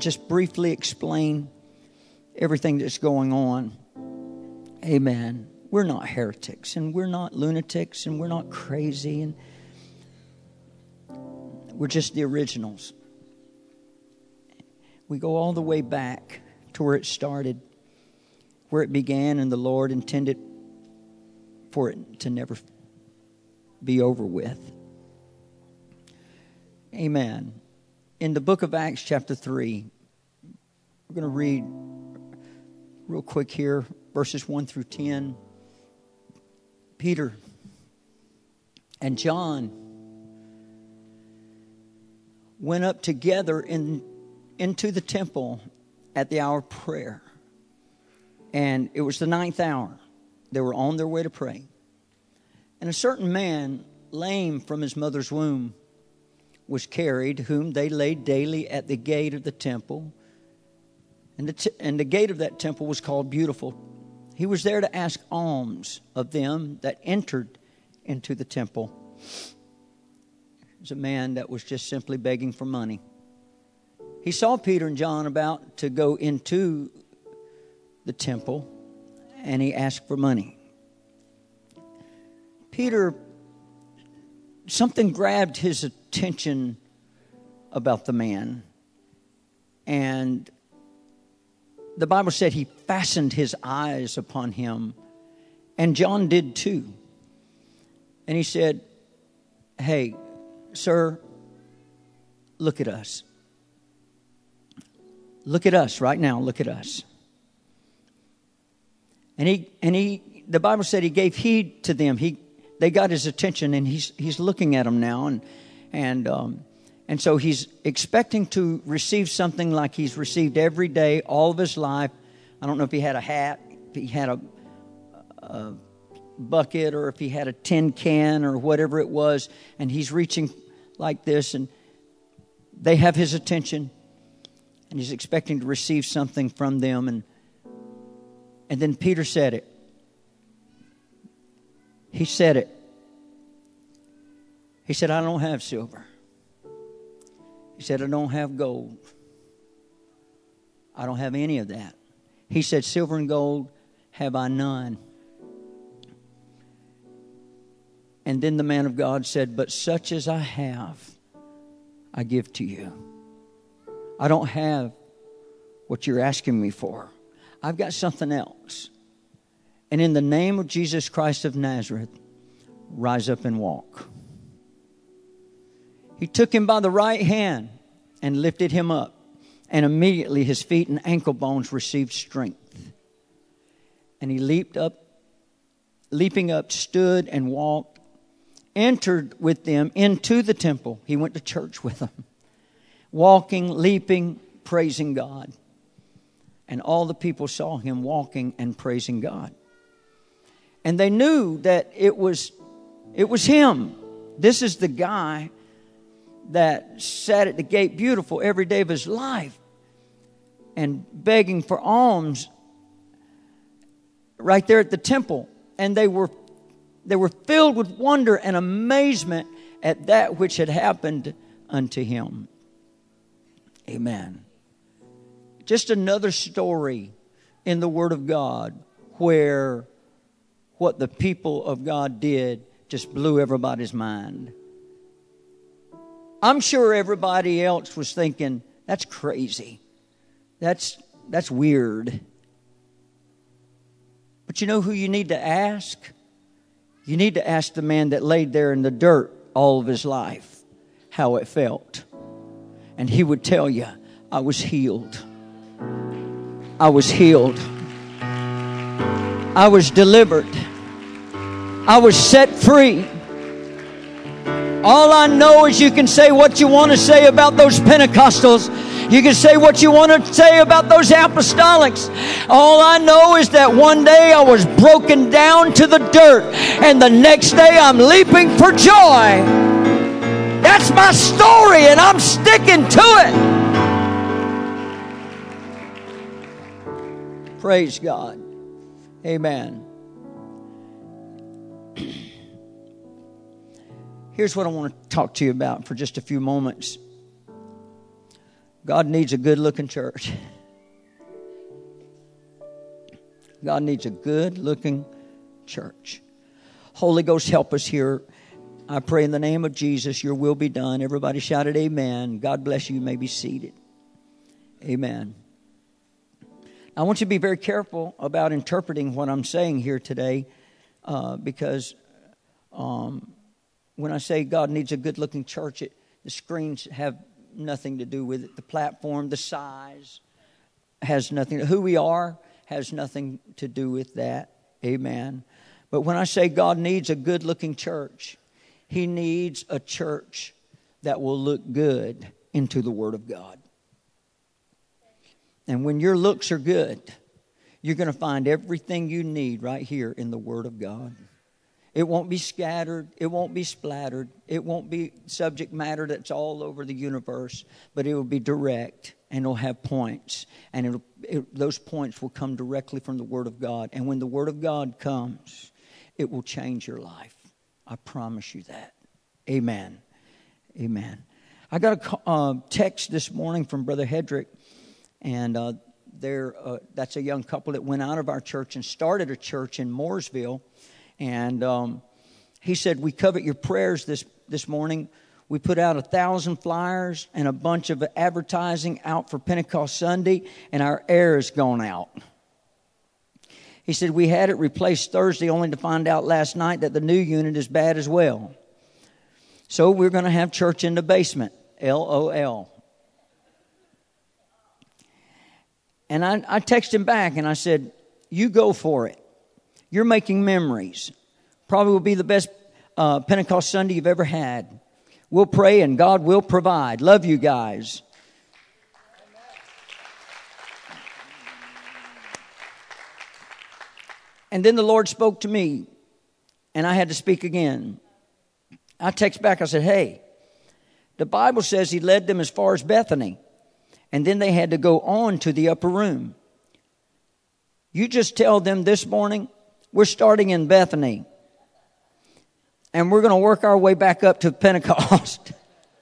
just briefly explain everything that's going on. Amen. We're not heretics, and we're not lunatics, and we're not crazy, and we're just the originals. We go all the way back to where it started, where it began, and the Lord intended for it to never be over with. Amen. In the book of Acts chapter 3, we're going to read real quick here, verses 1 through 10. Peter and John went up together into the temple at the hour of prayer. And it was the 9th hour. They were on their way to pray. And a certain man, lame from his mother's womb, was carried, whom they laid daily at the gate of the temple. And the gate of that temple was called Beautiful. He was there to ask alms of them that entered into the temple. It was a man that was just simply begging for money. He saw Peter and John about to go into the temple, and he asked for money. Peter, something grabbed his attention about the man, and the Bible said he fastened his eyes upon him, and John did too. And he said, "Hey, sir, look at us. Look at us right now. Look at us." And he the Bible said he gave heed to them. They got his attention, and he's looking at them now, and so he's expecting to receive something like he's received every day, all of his life. I don't know if he had a hat, if he had a bucket, or if he had a tin can or whatever it was, and he's reaching like this, and they have his attention, and he's expecting to receive something from them, and then Peter said it. He said it. He said, "I don't have silver." He said, "I don't have gold. I don't have any of that." He said, "Silver and gold have I none." And then the man of God said, "But such as I have, I give to you." I don't have what you're asking me for. I've got something else. And in the name of Jesus Christ of Nazareth, rise up and walk. He took him by the right hand and lifted him up. And immediately his feet and ankle bones received strength. And he leaping up, stood and walked, entered with them into the temple. He went to church with them, walking, leaping, praising God. And all the people saw him walking and praising God. And they knew that it was him. This is the guy that sat at the gate Beautiful every day of his life and begging for alms right there at the temple. And they were filled with wonder and amazement at that which had happened unto him. Amen. Just another story in the Word of God where what the people of God did just blew everybody's mind. I'm sure everybody else was thinking, "That's crazy. That's weird." But you know who you need to ask? You need to ask the man that laid there in the dirt all of his life how it felt. And he would tell you, "I was healed. I was healed. I was delivered. I was set free." All I know is you can say what you want to say about those Pentecostals. You can say what you want to say about those apostolics. All I know is that one day I was broken down to the dirt, and the next day I'm leaping for joy. That's my story, and I'm sticking to it. Praise God. Amen. Here's what I want to talk to you about for just a few moments. God needs a good-looking church. God needs a good-looking church. Holy Ghost, help us here. I pray in the name of Jesus, your will be done. Everybody shouted amen. God bless you. You may be seated. Amen. I want you to be very careful about interpreting what I'm saying here today, because when I say God needs a good-looking church, the screens have nothing to do with it. The platform, the size has nothing. Who we are has nothing to do with that. Amen. But when I say God needs a good-looking church, He needs a church that will look good into the Word of God. And when your looks are good, you're going to find everything you need right here in the Word of God. It won't be scattered. It won't be splattered. It won't be subject matter that's all over the universe. But it will be direct, and it'll have points. And those points will come directly from the Word of God. And when the Word of God comes, it will change your life. I promise you that. Amen. Amen. I got a text this morning from Brother Hedrick. And that's a young couple that went out of our church and started a church in Mooresville. And he said, we covet your prayers this morning. We put out 1,000 flyers and a bunch of advertising out for Pentecost Sunday, and our air has gone out. He said, we had it replaced Thursday only to find out last night that the new unit is bad as well. So we're going to have church in the basement. LOL. And I texted him back and I said, you go for it. You're making memories. Probably will be the best Pentecost Sunday you've ever had. We'll pray and God will provide. Love you guys. And then the Lord spoke to me and I had to speak again. I text back, I said, hey, the Bible says He led them as far as Bethany. And then they had to go on to the upper room. You just tell them this morning, we're starting in Bethany. And we're going to work our way back up to Pentecost.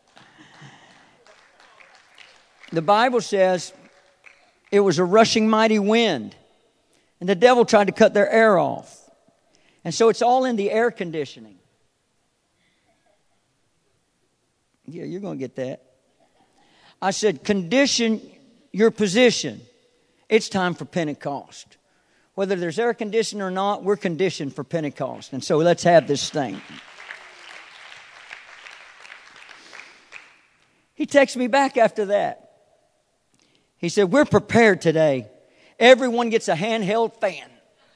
The Bible says it was a rushing mighty wind. And the devil tried to cut their air off. And so it's all in the air conditioning. Yeah, you're going to get that. I said, condition your position. It's time for Pentecost. Whether there's air conditioning or not, we're conditioned for Pentecost. And so let's have this thing. He texted me back after that. He said, we're prepared today. Everyone gets a handheld fan.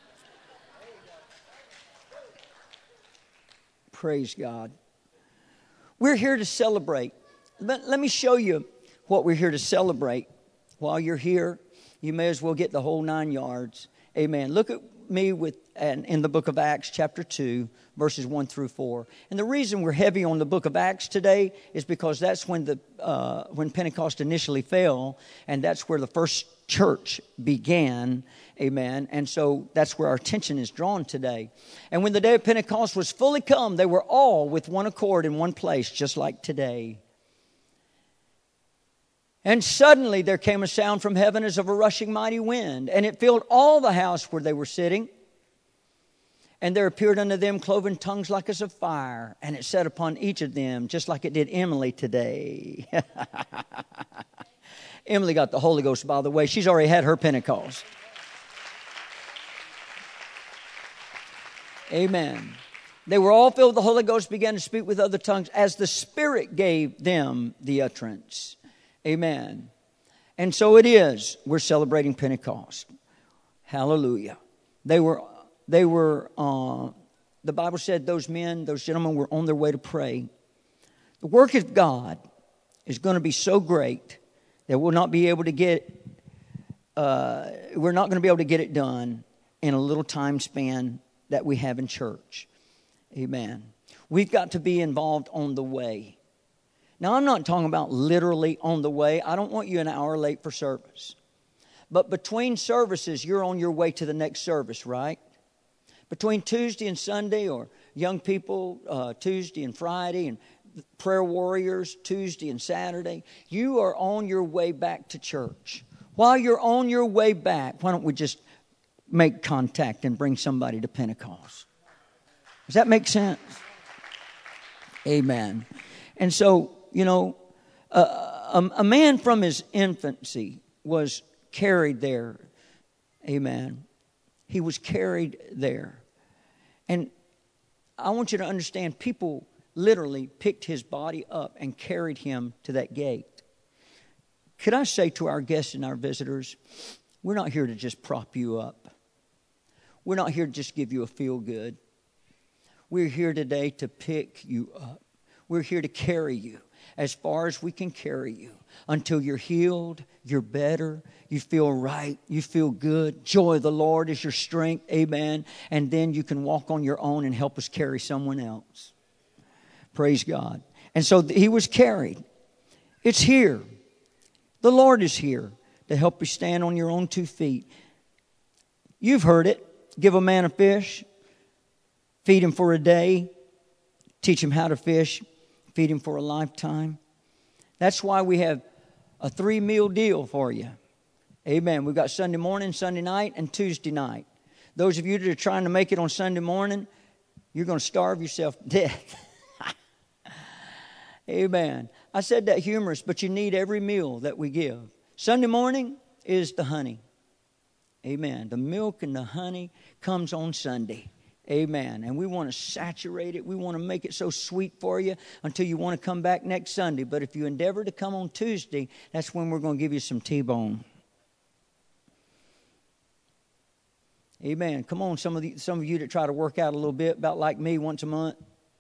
Praise God. We're here to celebrate. Let me show you what we're here to celebrate. While you're here, you may as well get the whole 9 yards. Amen. Look at me in the book of Acts chapter 2, verses 1 through 4. And the reason we're heavy on the book of Acts today is because that's when Pentecost initially fell, and that's where the first church began. Amen. And so that's where our attention is drawn today. And when the day of Pentecost was fully come, they were all with one accord in one place, just like today. And suddenly there came a sound from heaven as of a rushing mighty wind, and it filled all the house where they were sitting. And there appeared unto them cloven tongues like as of fire, and it sat upon each of them, just like it did Emily today. Emily got the Holy Ghost, by the way. She's already had her Pentecost. Amen. They were all filled with the Holy Ghost, began to speak with other tongues as the Spirit gave them the utterance. Amen. And so it is. We're celebrating Pentecost. Hallelujah. The Bible said those gentlemen were on their way to pray. The work of God is going to be so great that we're not going to be able to get it done in a little time span that we have in church. Amen. We've got to be involved on the way. Now, I'm not talking about literally on the way. I don't want you an hour late for service. But between services, you're on your way to the next service, right? Between Tuesday and Sunday, or young people, Tuesday and Friday, and prayer warriors Tuesday and Saturday. You are on your way back to church. While you're on your way back, why don't we just make contact and bring somebody to Pentecost? Does that make sense? Amen. And so, you know, a man from his infancy was carried there. Amen. He was carried there. And I want you to understand, people literally picked his body up and carried him to that gate. Could I say to our guests and our visitors, we're not here to just prop you up. We're not here to just give you a feel good. We're here today to pick you up. We're here to carry you as far as we can carry you until you're healed, you're better, you feel right, you feel good. Joy of the Lord is your strength. Amen. And then you can walk on your own and help us carry someone else. Praise God. And so he was carried. It's here. The Lord is here to help you stand on your own 2 feet. You've heard it. Give a man a fish, feed him for a day, teach him how to fish, feed him for a lifetime. That's why we have a 3-meal deal for you. Amen. We've got Sunday morning, Sunday night, and Tuesday night. Those of you that are trying to make it on Sunday morning, you're going to starve yourself to death. Amen. I said that humorous, but you need every meal that we give. Sunday morning is the honey. Amen. The milk and the honey comes on Sunday. Amen. And we want to saturate it. We want to make it so sweet for you until you want to come back next Sunday. But if you endeavor to come on Tuesday, that's when we're going to give you some T-bone. Amen. Come on, some of you that try to work out a little bit, about like me, once a month.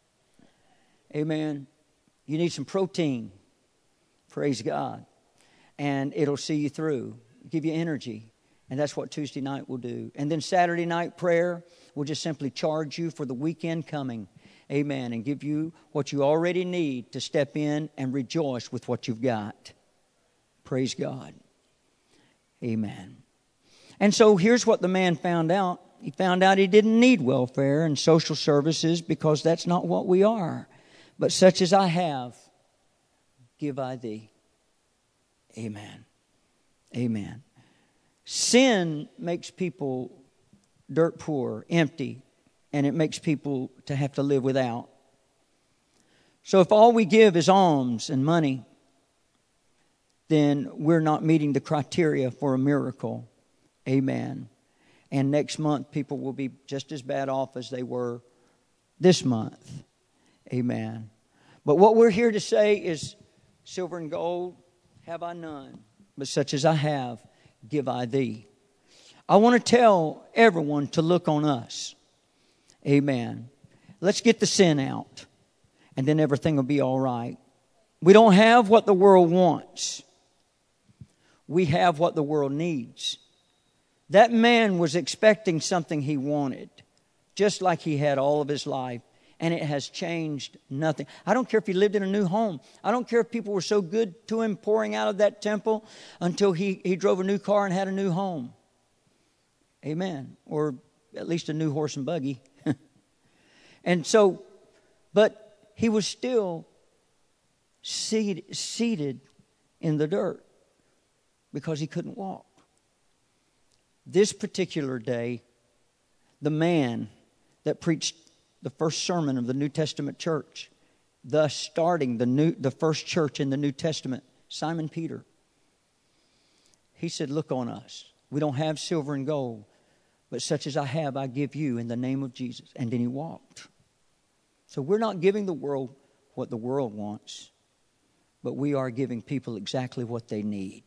Amen. You need some protein. Praise God. And it'll see you through, give you energy. And that's what Tuesday night will do. And then Saturday night prayer will just simply charge you for the weekend coming. Amen. And give you what you already need to step in and rejoice with what you've got. Praise God. Amen. And so here's what the man found out. He found out he didn't need welfare and social services because that's not what we are. But such as I have, give I thee. Amen. Amen. Sin makes people dirt poor, empty, and it makes people to have to live without. So if all we give is alms and money, then we're not meeting the criteria for a miracle. Amen. And next month, people will be just as bad off as they were this month. Amen. But what we're here to say is, silver and gold have I none, but such as I have, give I thee. I want to tell everyone to look on us. Amen. Let's get the sin out, and then everything will be all right. We don't have what the world wants. We have what the world needs. That man was expecting something he wanted, just like he had all of his life. And it has changed nothing. I don't care if he lived in a new home. I don't care if people were so good to him pouring out of that temple until he drove a new car and had a new home. Amen. Or at least a new horse and buggy. And so, but he was still seated in the dirt because he couldn't walk. This particular day, the man that preached the first sermon of the New Testament church, thus starting the first church in the New Testament, Simon Peter. He said, look on us. We don't have silver and gold, but such as I have, I give you in the name of Jesus. And then he walked. So we're not giving the world what the world wants, but we are giving people exactly what they need.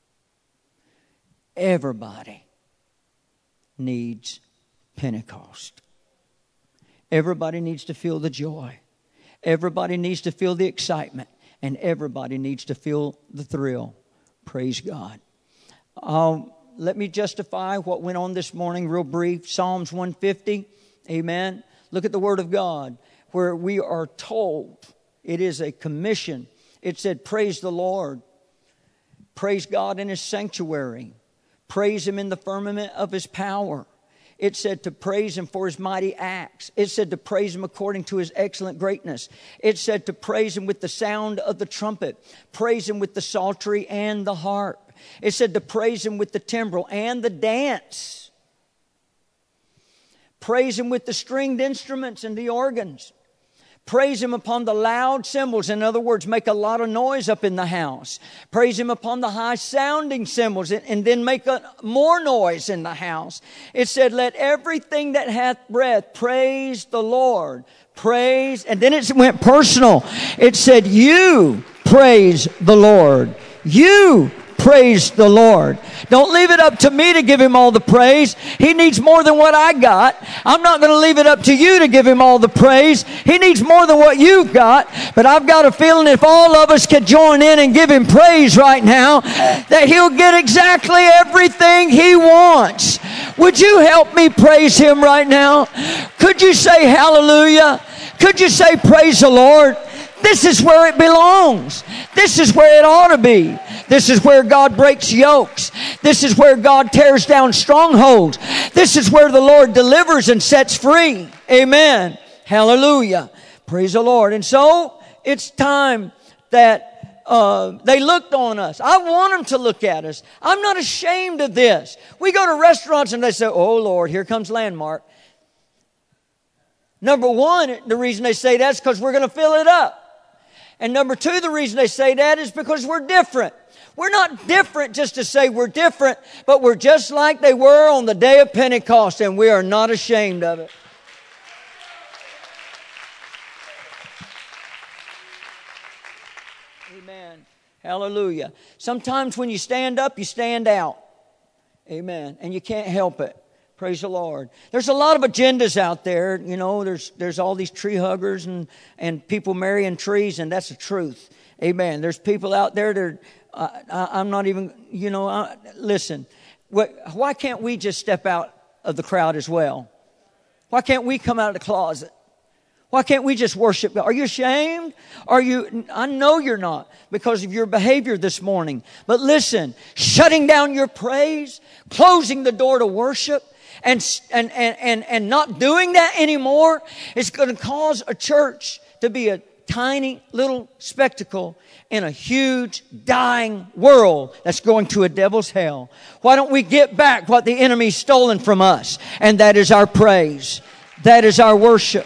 Everybody needs Pentecost. Everybody needs to feel the joy. Everybody needs to feel the excitement. And everybody needs to feel the thrill. Praise God. Let me justify what went on this morning real brief. Psalms 150. Amen. Look at the Word of God where we are told it is a commission. It said, praise the Lord. Praise God in His sanctuary. Praise Him in the firmament of His power. It said to praise Him for His mighty acts. It said to praise Him according to His excellent greatness. It said to praise Him with the sound of the trumpet. Praise Him with the psaltery and the harp. It said to praise Him with the timbrel and the dance. Praise Him with the stringed instruments and the organs. Praise Him upon the loud cymbals. In other words, make a lot of noise up in the house. Praise Him upon the high sounding cymbals and then make more noise in the house. It said, let everything that hath breath praise the Lord. Praise. And then it went personal. It said, you praise the Lord. You praise the Lord. Don't leave it up to me to give Him all the praise. He needs more than what I got. I'm not going to leave it up to you to give Him all the praise. He needs more than what you've got. But I've got a feeling if all of us could join in and give Him praise right now, that He'll get exactly everything He wants. Would you help me praise Him right now? Could you say hallelujah? Could you say praise the Lord? This is where it belongs. This is where it ought to be. This is where God breaks yokes. This is where God tears down strongholds. This is where the Lord delivers and sets free. Amen. Hallelujah. Praise the Lord. And so it's time that they looked on us. I want them to look at us. I'm not ashamed of this. We go to restaurants and they say, oh Lord, here comes Landmark. Number one, the reason they say that is because we're going to fill it up. And number two, the reason they say that is because we're different. We're not different just to say we're different, but we're just like they were on the day of Pentecost, and we are not ashamed of it. Amen. Hallelujah. Sometimes when you stand up, you stand out. Amen. And you can't help it. Praise the Lord. There's a lot of agendas out there. You know, there's all these tree huggers and people marrying trees, and that's the truth. Amen. There's people out there that I'm not even, listen. Why can't we just step out of the crowd as well? Why can't we come out of the closet? Why can't we just worship God? Are you ashamed? I know you're not because of your behavior this morning. But listen, shutting down your praise, closing the door to worship, and not doing that anymore is going to cause a church to be a tiny little spectacle in a huge dying world that's going to a devil's hell. Why don't we get back what the enemy's stolen from us? And that is our praise. That is our worship.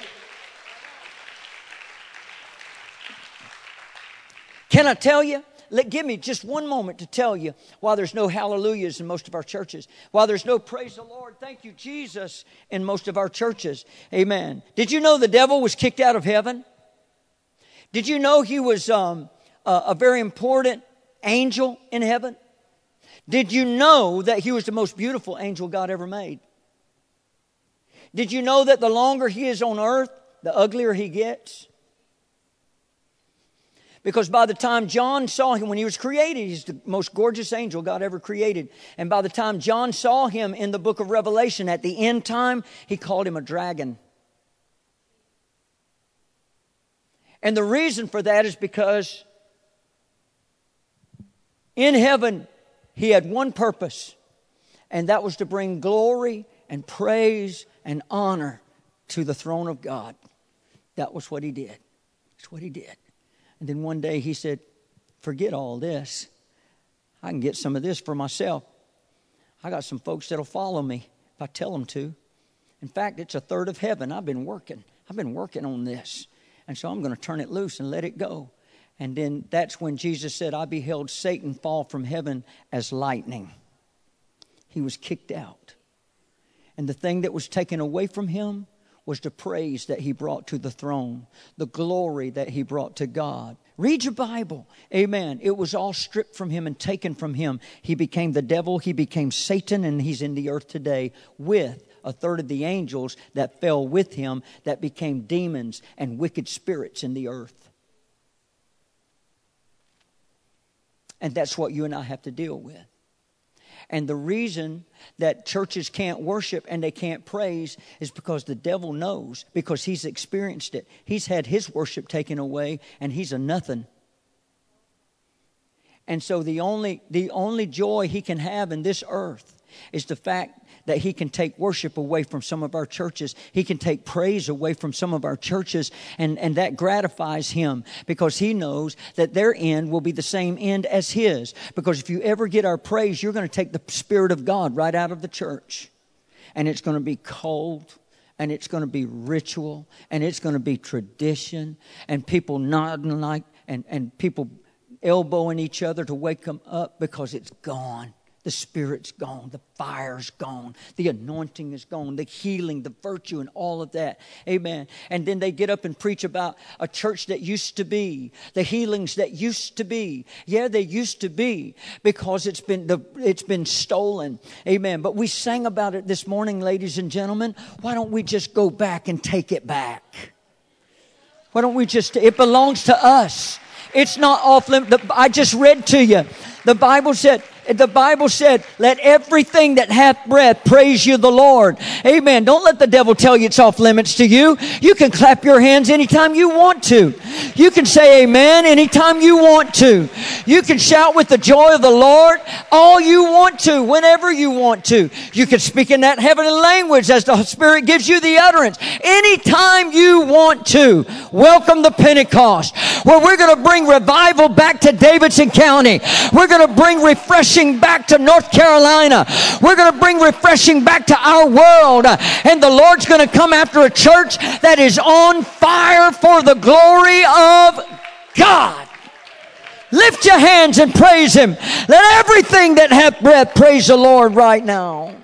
Can I tell you? Give me just one moment to tell you why there's no hallelujahs in most of our churches. Why there's no praise the Lord, thank you Jesus in most of our churches. Amen. Did you know the devil was kicked out of heaven? Did you know he was a very important angel in heaven? Did you know that he was the most beautiful angel God ever made? Did you know that the longer he is on earth, the uglier he gets? Because by the time John saw him when he was created, he's the most gorgeous angel God ever created. And by the time John saw him in the book of Revelation at the end time, he called him a dragon. And the reason for that is because in heaven, he had one purpose. And that was to bring glory and praise and honor to the throne of God. That was what he did. That's what he did. And then one day he said, forget all this. I can get some of this for myself. I got some folks that'll follow me if I tell them to. In fact, it's a third of heaven. I've been working on this. And so I'm going to turn it loose and let it go. And then that's when Jesus said, I beheld Satan fall from heaven as lightning. He was kicked out. And the thing that was taken away from him was the praise that he brought to the throne, the glory that he brought to God. Read your Bible. Amen. It was all stripped from him and taken from him. He became the devil. He became Satan, and he's in the earth today with a third of the angels that fell with him that became demons and wicked spirits in the earth. And that's what you and I have to deal with. And the reason that churches can't worship and they can't praise is because the devil knows, because he's experienced it. He's had his worship taken away and he's a nothing. And so the only joy he can have in this earth is the fact that He can take worship away from some of our churches. He can take praise away from some of our churches. And that gratifies Him because He knows that their end will be the same end as His. Because if you ever get our praise, you're going to take the Spirit of God right out of the church. And it's going to be cold. And it's going to be ritual. And it's going to be tradition. And people nodding like, and people elbowing each other to wake them up because it's gone. The Spirit's gone. The fire's gone. The anointing is gone. The healing, the virtue, and all of that. Amen. And then they get up and preach about a church that used to be. The healings that used to be. Yeah, they used to be because it's been stolen. Amen. But we sang about it this morning, ladies and gentlemen. Why don't we just go back and take it back? Why don't we just, it belongs to us. It's not off limit. I just read to you. The Bible said, let everything that hath breath praise you the Lord. Amen. Don't let the devil tell you it's off limits to you. You can clap your hands anytime you want to. You can say amen anytime you want to. You can shout with the joy of the Lord all you want to, whenever you want to. You can speak in that heavenly language as the Spirit gives you the utterance. Anytime you want to. Welcome to Pentecost, where we're going to bring revival back to Davidson County. We're going to bring refreshing back to North Carolina. We're going to bring refreshing back to our world. And the Lord's going to come after a church that is on fire for the glory of God. Lift your hands and praise Him. Let everything that hath breath praise the Lord right now.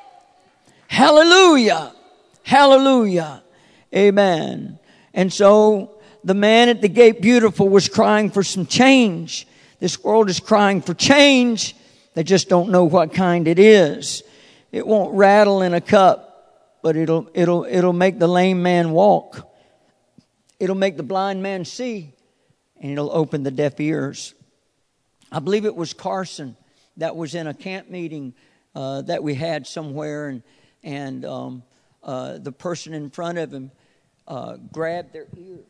Hallelujah. Hallelujah. Amen. And so the man at the gate beautiful was crying for some change. This world is crying for change. They just don't know what kind it is. It won't rattle in a cup, but it'll make the lame man walk. It'll make the blind man see, and it'll open the deaf ears. I believe it was Carson that was in a camp meeting that we had somewhere, and the person in front of him grabbed their ears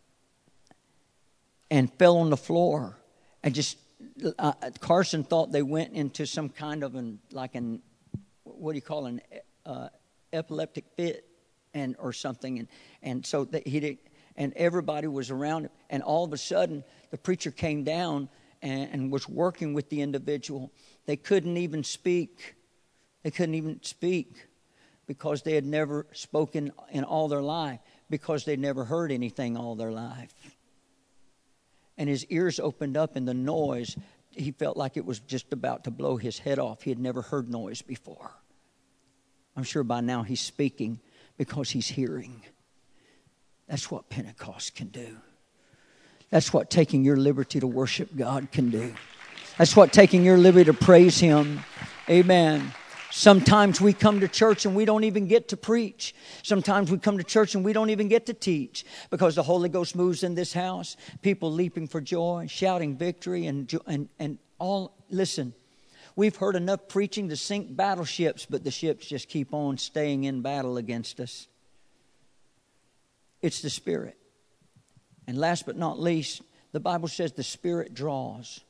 and fell on the floor. And just Carson thought they went into some kind of what do you call an epileptic fit or something, and so that he did, and everybody was around him, and all of a sudden the preacher came down and was working with the individual. They couldn't even speak. They couldn't even speak because they had never spoken in all their life, because they'd never heard anything all their life. And his ears opened up, and the noise, he felt like it was just about to blow his head off. He had never heard noise before. I'm sure by now he's speaking because he's hearing. That's what Pentecost can do. That's what taking your liberty to worship God can do. That's what taking your liberty to praise Him. Amen. Sometimes we come to church and we don't even get to preach. Sometimes we come to church and we don't even get to teach because the Holy Ghost moves in this house. People leaping for joy, shouting victory, and all. Listen, we've heard enough preaching to sink battleships, but the ships just keep on staying in battle against us. It's the Spirit. And last but not least, the Bible says the Spirit draws.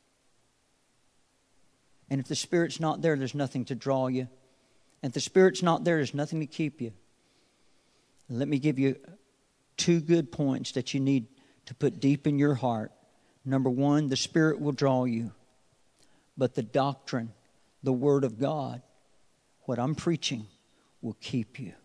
And if the Spirit's not there, there's nothing to draw you. And if the Spirit's not there, there's nothing to keep you. Let me give you 2 good points that you need to put deep in your heart. Number 1, the Spirit will draw you. But the doctrine, the Word of God, what I'm preaching, will keep you.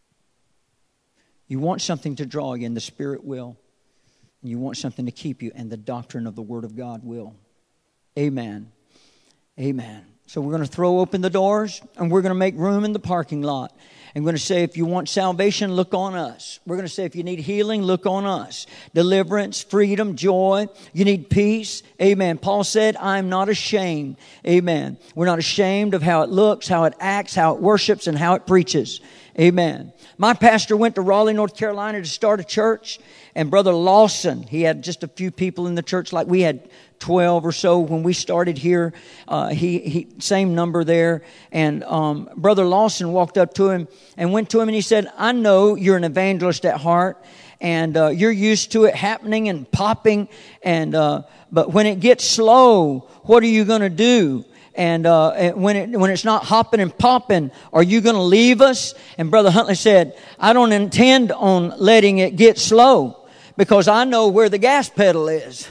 You want something to draw you, and the Spirit will. And you want something to keep you, and the doctrine of the Word of God will. Amen. Amen. So we're going to throw open the doors, and we're going to make room in the parking lot. And we're going to say, if you want salvation, look on us. We're going to say, if you need healing, look on us. Deliverance, freedom, joy. You need peace. Amen. Paul said, I'm not ashamed. Amen. We're not ashamed of how it looks, how it acts, how it worships, and how it preaches. Amen. My pastor went to Raleigh, North Carolina to start a church. And Brother Lawson, he had just a few people in the church, like we had 12 or so when we started here. He same number there. And Brother Lawson walked up to him and went to him and he said, I know you're an evangelist at heart, and you're used to it happening and popping. And but when it gets slow, what are you going to do? And when it's not hopping and popping, are you going to leave us? And Brother Huntley said, I don't intend on letting it get slow because I know where the gas pedal is.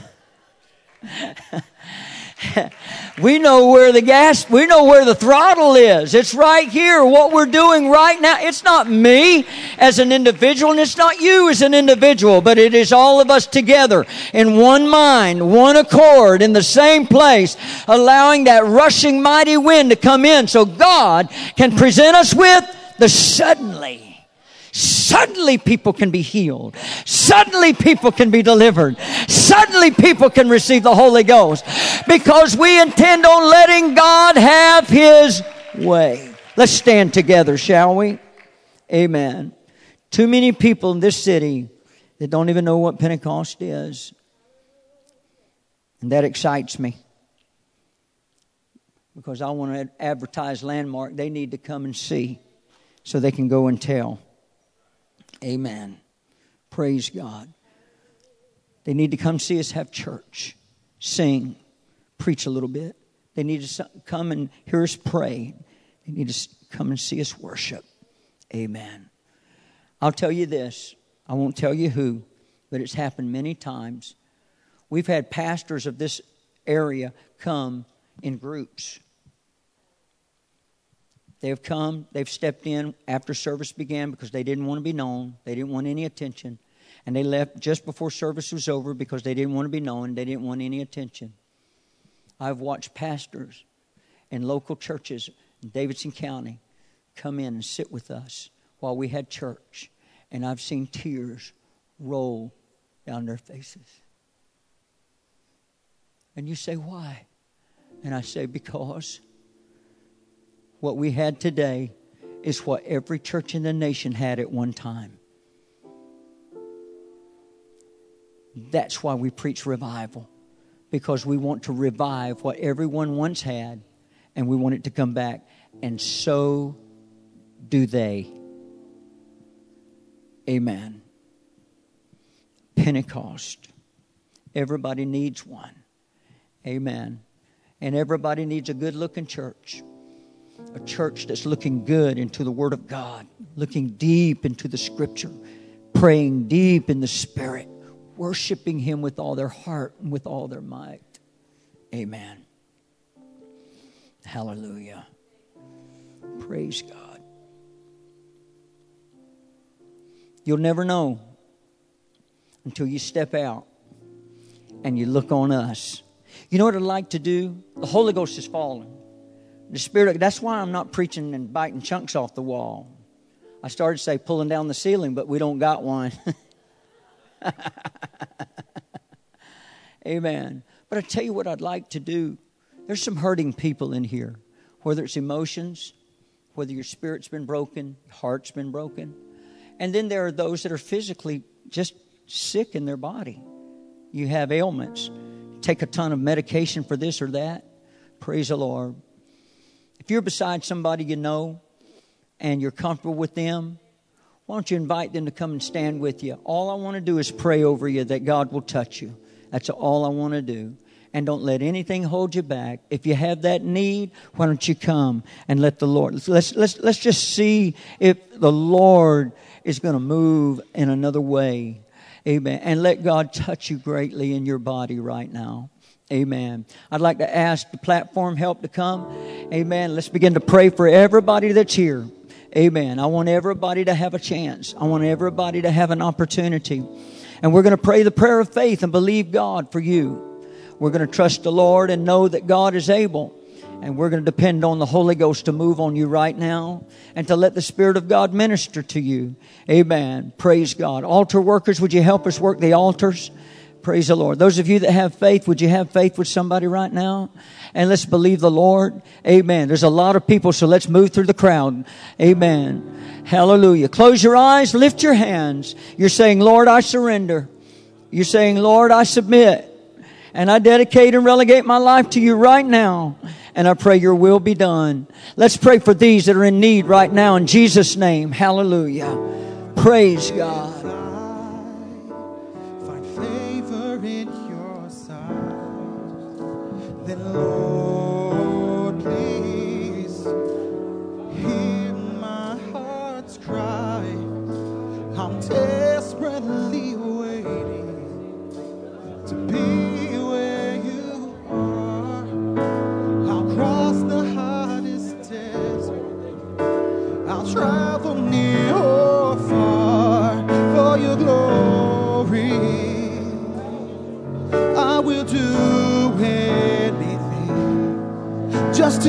We know where the throttle is. It's right here, what we're doing right now. It's not me as an individual, and it's not you as an individual, but it is all of us together in one mind, one accord, in the same place, allowing that rushing mighty wind to come in so God can present us with the suddenly. Suddenly people can be healed. Suddenly people can be delivered. Suddenly people can receive the Holy Ghost. Because we intend on letting God have His way. Let's stand together, shall we? Amen. Too many people in this city that don't even know what Pentecost is. And that excites me. Because I want to advertise Landmark. They need to come and see so they can go and tell. Amen. Praise God. They need to come see us have church, sing, preach a little bit. They need to come and hear us pray. They need to come and see us worship. Amen. I'll tell you this. I won't tell you who, but it's happened many times. We've had pastors of this area come in groups. They've come, they've stepped in after service began because they didn't want to be known. They didn't want any attention. And they left just before service was over because they didn't want to be known. They didn't want any attention. I've watched pastors in local churches in Davidson County come in and sit with us while we had church. And I've seen tears roll down their faces. And you say, why? And I say, because what we had today is what every church in the nation had at one time. That's why we preach revival. Because we want to revive what everyone once had. And we want it to come back. And so do they. Amen. Pentecost. Everybody needs one. Amen. And everybody needs a good-looking church. A church that's looking good into the Word of God. Looking deep into the Scripture. Praying deep in the Spirit. Worshiping Him with all their heart and with all their might. Amen. Hallelujah. Praise God. You'll never know until you step out and you look on us. You know what I'd like to do? The Holy Ghost is falling. The Spirit, that's why I'm not preaching and biting chunks off the wall. I started to say pulling down the ceiling, but we don't got one. Amen. But I tell you what I'd like to do. There's some hurting people in here. Whether it's emotions, whether your spirit's been broken, your heart's been broken. And then there are those that are physically just sick in their body. You have ailments. Take a ton of medication for this or that. Praise the Lord. If you're beside somebody you know and you're comfortable with them, why don't you invite them to come and stand with you? All I want to do is pray over you that God will touch you. That's all I want to do. And don't let anything hold you back. If you have that need, why don't you come and let the Lord... Let's just see if the Lord is going to move in another way. Amen. And let God touch you greatly in your body right now. Amen. I'd like to ask the platform help to come. Amen. Let's begin to pray for everybody that's here. Amen. I want everybody to have a chance. I want everybody to have an opportunity. And we're going to pray the prayer of faith and believe God for you. We're going to trust the Lord and know that God is able. And we're going to depend on the Holy Ghost to move on you right now and to let the Spirit of God minister to you. Amen. Praise God. Altar workers, would you help us work the altars? Praise the Lord. Those of you that have faith, would you have faith with somebody right now? And let's believe the Lord. Amen. There's a lot of people, so let's move through the crowd. Amen. Hallelujah. Close your eyes. Lift your hands. You're saying, Lord, I surrender. You're saying, Lord, I submit. And I dedicate and relegate my life to you right now. And I pray your will be done. Let's pray for these that are in need right now in Jesus' name. Hallelujah. Praise God. Lord,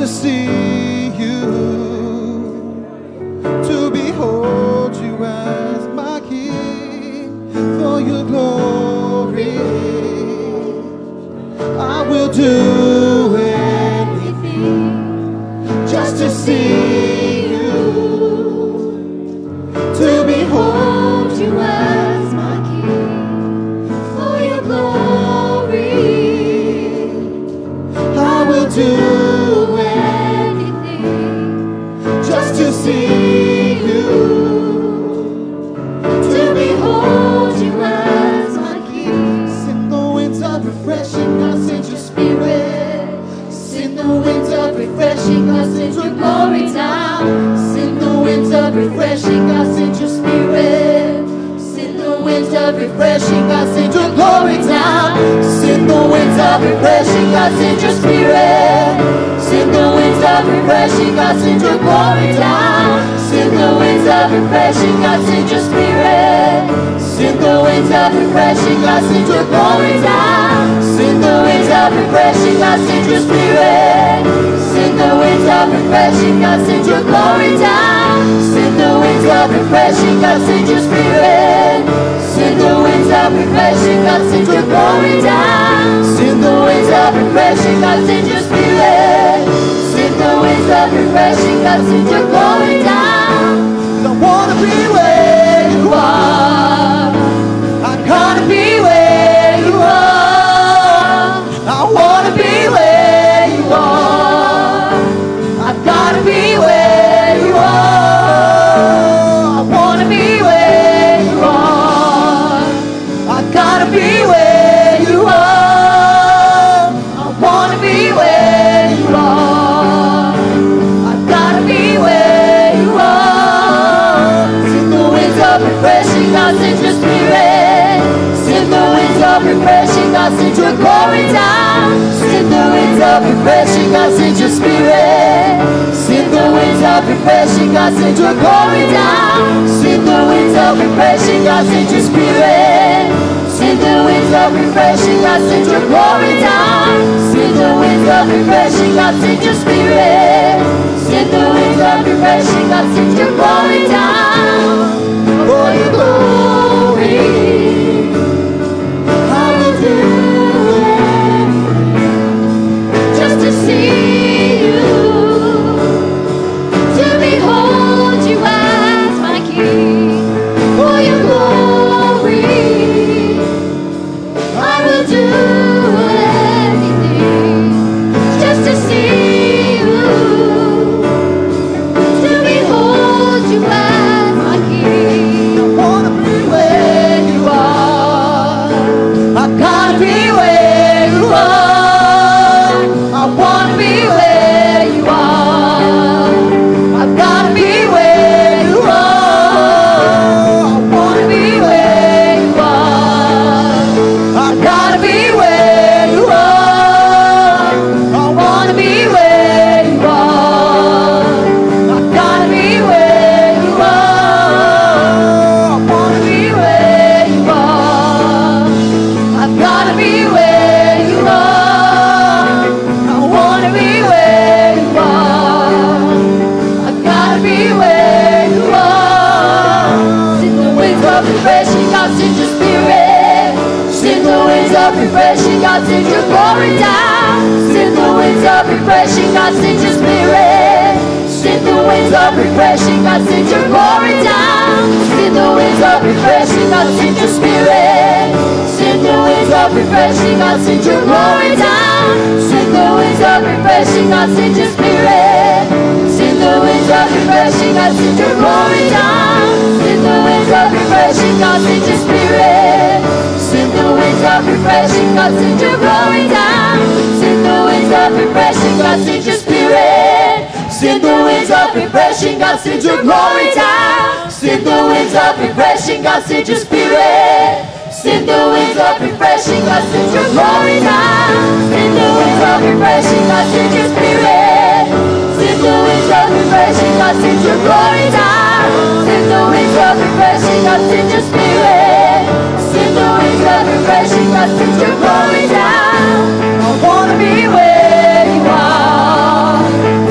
see you, to behold you as my King. For your glory, I will do anything just to see you, to behold you as my King. For your glory, I will do anything just to see you, to behold you as my King. Send the winds of refreshing, God, send your spirit. Send the winds of refreshing, God, send your glory down. Send the winds of refreshing, God, send your spirit. Send the winds of refreshing, God, send your glory down. Send the winds of refreshing, God, send your spirit. Send the winds of refreshing, God, send your glory down. Send the winds of refreshing, God, send your spirit. Send the winds of refreshing, God, send your glory down. Send the winds of refreshing, God, send your spirit. Send the winds of refreshing, God, send your glory down. Send the winds of refreshing, God, send your spirit. Send the winds of refreshing, God, send your glory down. Send the winds of refreshing, God, send your spirit. Send the winds of refreshing, God, send your glory down. I wanna be where you are. I gotta be where you are. I wanna be where you are. I've gotta be where you are. I wanna be where you are. I gotta be where you are. I wanna be where you are. I've gotta be where you are. Send the winds of refreshing, God, send your spirit. Send the winds of refreshing, God, send your glory down. Send the winds of refreshing, God, send your spirit. Send the winds of refreshing, God, send your glory down. Send the winds of refreshing, God, send your spirit. Send the winds of refreshing, God, send your glory down. Send the winds of refreshing, God, send your spirit. Send the winds of refreshing, God, send your glory down. For your glory, I will do anything just to see you, to behold you as my King. For your glory, I will do anything just to see you, to behold you as my King. I wanna be where you are. I've gotta be where you are. I wanna be where you are. I've gotta be where you are. I wanna be where you are. I've gotta be where you are. I wanna be where you are. I've gotta be where you are. I wanna be where you are. I've gotta be where you are. I wanna be where you are. I've gotta be where you are. Send the winds of refreshing, God, send your spirit. Send the winds of refreshing, God, send your glory down. Send the winds of refreshing, God, send your spirit. Send the winds of refreshing, God, send your glory down. Send the winds of refreshing, God, send your spirit. Send the winds of refreshing, God, send your glory down. Send the winds of refreshing, God, send your spirit. Send the winds of refreshing, God, send your glory down. Send the winds of refreshing, God, send your spirit. Send the winds of refreshing, God, send your glory down. Send the winds of refreshing, God, send your spirit. Send the winds of refreshing, God, send your glory down. Send the winds of refreshing, God, send your spirit. Send the winds of refreshing, God, send your glory down. Send the winds of refreshing, God, send your spirit. Send the winds of refreshing, God, send your glory down. Send the winds of refreshing, God, send your spirit. Send the winds of refreshing, God, send your glory down. I wanna be where you are.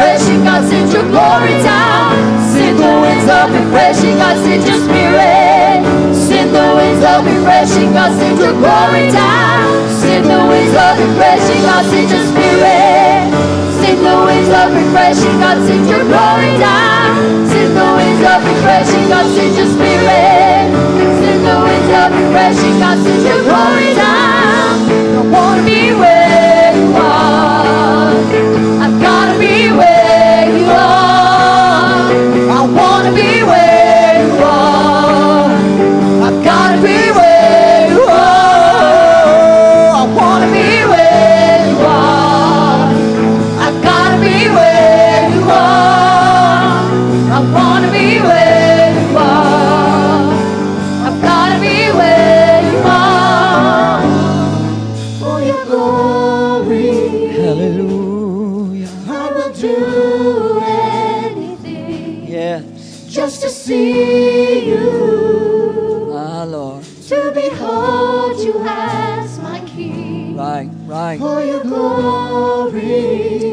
refreshing, God, send your glory down. Send the winds of refreshing, God, send your spirit. Send the winds of refreshing, God, send your glory down. Send the winds of refreshing, God, send your spirit. Send the winds of refreshing, God, send your glory down. Send the winds of refreshing, God, send your spirit. Send the winds of refreshing, God, send your glory down. I wanna be where you are. I've gotta be where you are. I wanna be where you are. I've gotta be where you are. I wanna be where you are. I've gotta be where you are. I wanna be where you are. I've gotta be where you are. For your glory. Hallelujah. I will do anything. Yes. Just to see you. Ah, Lord. To behold you as my King. Right, right. For your glory.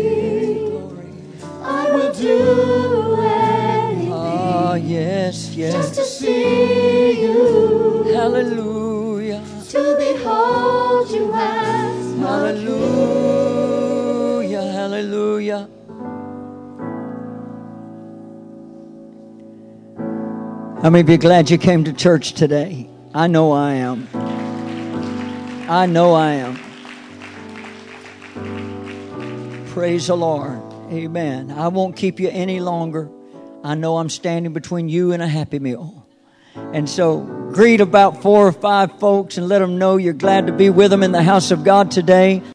I will do anything. Ah, yes, Just yes. to see you. Hallelujah. To behold you as my King. Hallelujah. Hallelujah. How many of you are glad you came to church today? I know I am. I know I am. Praise the Lord. Amen. I won't keep you any longer. I know I'm standing between you and a Happy Meal. And so greet about 4 or 5 folks and let them know you're glad to be with them in the house of God today.